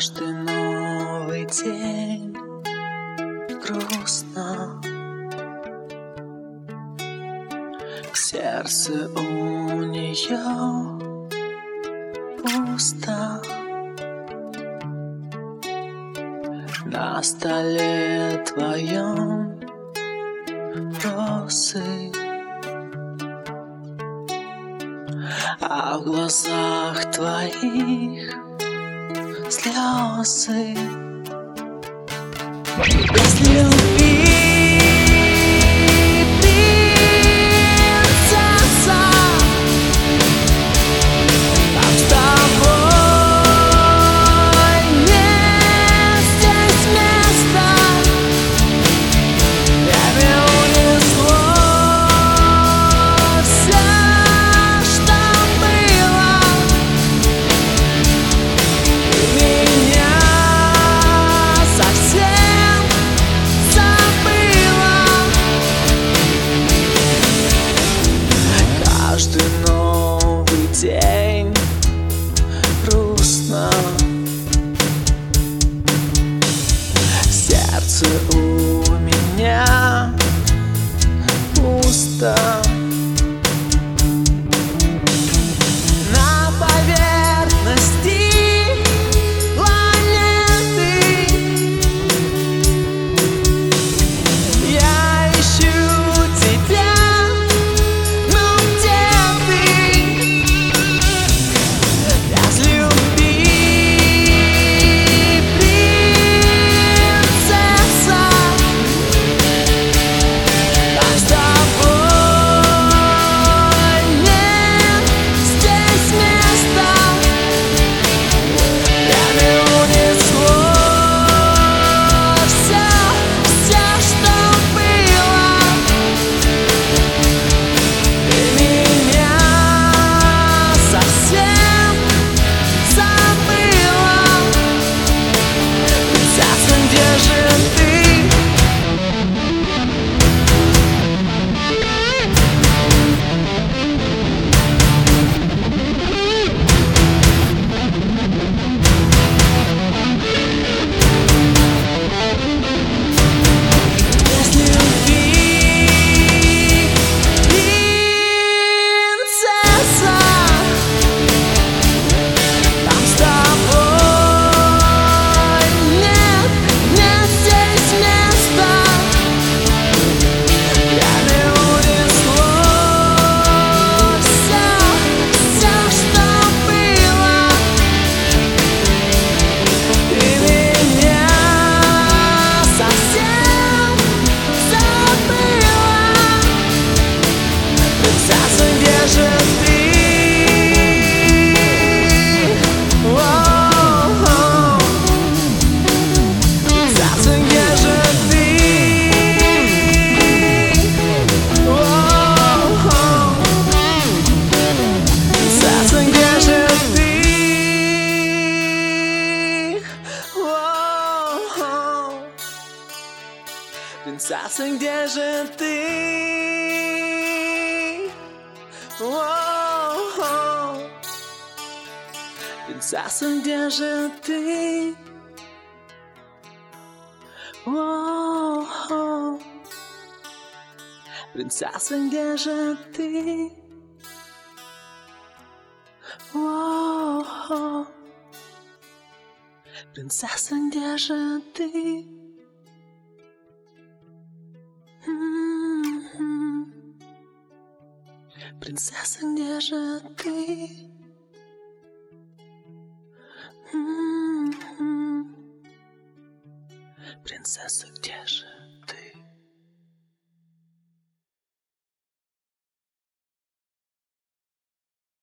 Каждый новый день грустно, в сердце у нее пусто. На столе твоем росы, а в глазах твоих слезы. Без любви, принцесса, нам с тобой нет здесь места. Время унесло все, что было, и меня совсем забыла. Каждый новый день грустно, сердце у меня пусто. На поверхности планеты я ищу тебя, но где ты? Без любви, принцесса, нам с тобой нет здесь места. Время унесло все, что было, и меня совсем забыла. Принцесса, где же ты? Без любви, принцесса, нам с тобой нет здесь места. Время унесло все, что было, и меня совсем забыла. Принцесса, где же ты? Воу-воу. Принцесса, где же ты? Воу-воу. Принцесса, где же ты? Воу-воу. Принцесса, где же ты? Воу-воу. Принцесса, где же ты? Воу-воу. Принцесса, где же ты? Воу-воу. Принцесса, где же ты? М-м-м. Принцесса, где же ты? М-м-м. Принцесса, где же